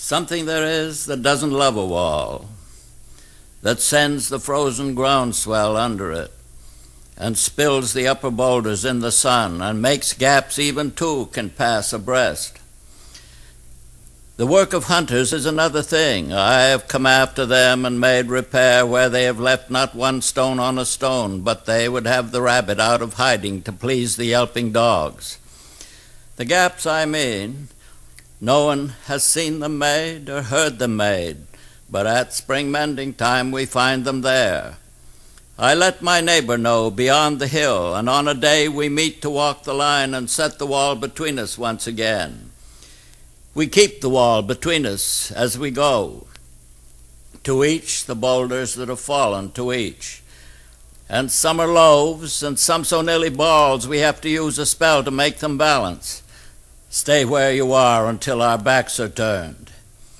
Something there is that doesn't love a wall, that sends the frozen groundswell under it, and spills the upper boulders in the sun, and makes gaps even two can pass abreast. The work of hunters is another thing. I have come after them and made repair where they have left not one stone on a stone, but they would have the rabbit out of hiding to please the yelping dogs. The gaps I mean, no one has seen them made or heard them made, but at spring mending time we find them there. I let my neighbor know beyond the hill, and on a day we meet to walk the line and set the wall between us once again. We keep the wall between us as we go, to each the boulders that have fallen to each. And some are loaves, and some so nearly balls we have to use a spell to make them balance. Stay where you are until our backs are turned.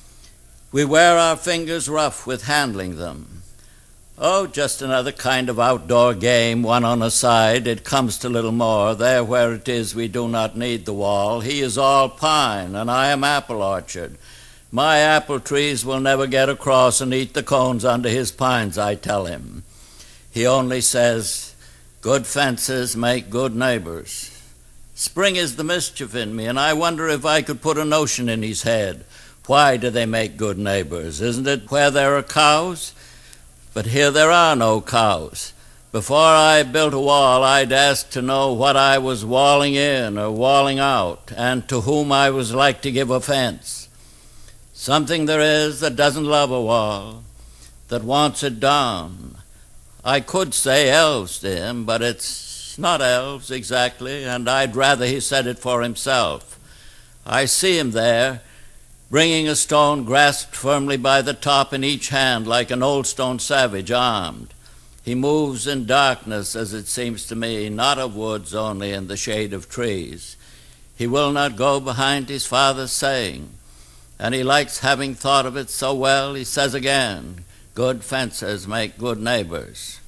We wear our fingers rough with handling them. Oh, just another kind of outdoor game, one on a side. It comes to little more. There where it is we do not need the wall. He is all pine, and I am apple orchard. My apple trees will never get across and eat the cones under his pines, I tell him. He only says, good fences make good neighbors. Spring is the mischief in me, and I wonder if I could put a notion in his head. Why do they make good neighbors? Isn't it where there are cows? But here there are no cows. Before I built a wall, I'd ask to know what I was walling in or walling out, and to whom I was like to give offense. Something there is that doesn't love a wall, that wants it down. I could say elves to him, but it's not elves exactly, and I'd rather he said it for himself. I see him there, bringing a stone grasped firmly by the top in each hand like an old stone savage armed. He moves in darkness, as it seems to me, not of woods only in the shade of trees. He will not go behind his father's saying, and he likes having thought of it so well, he says again, good fences make good neighbors.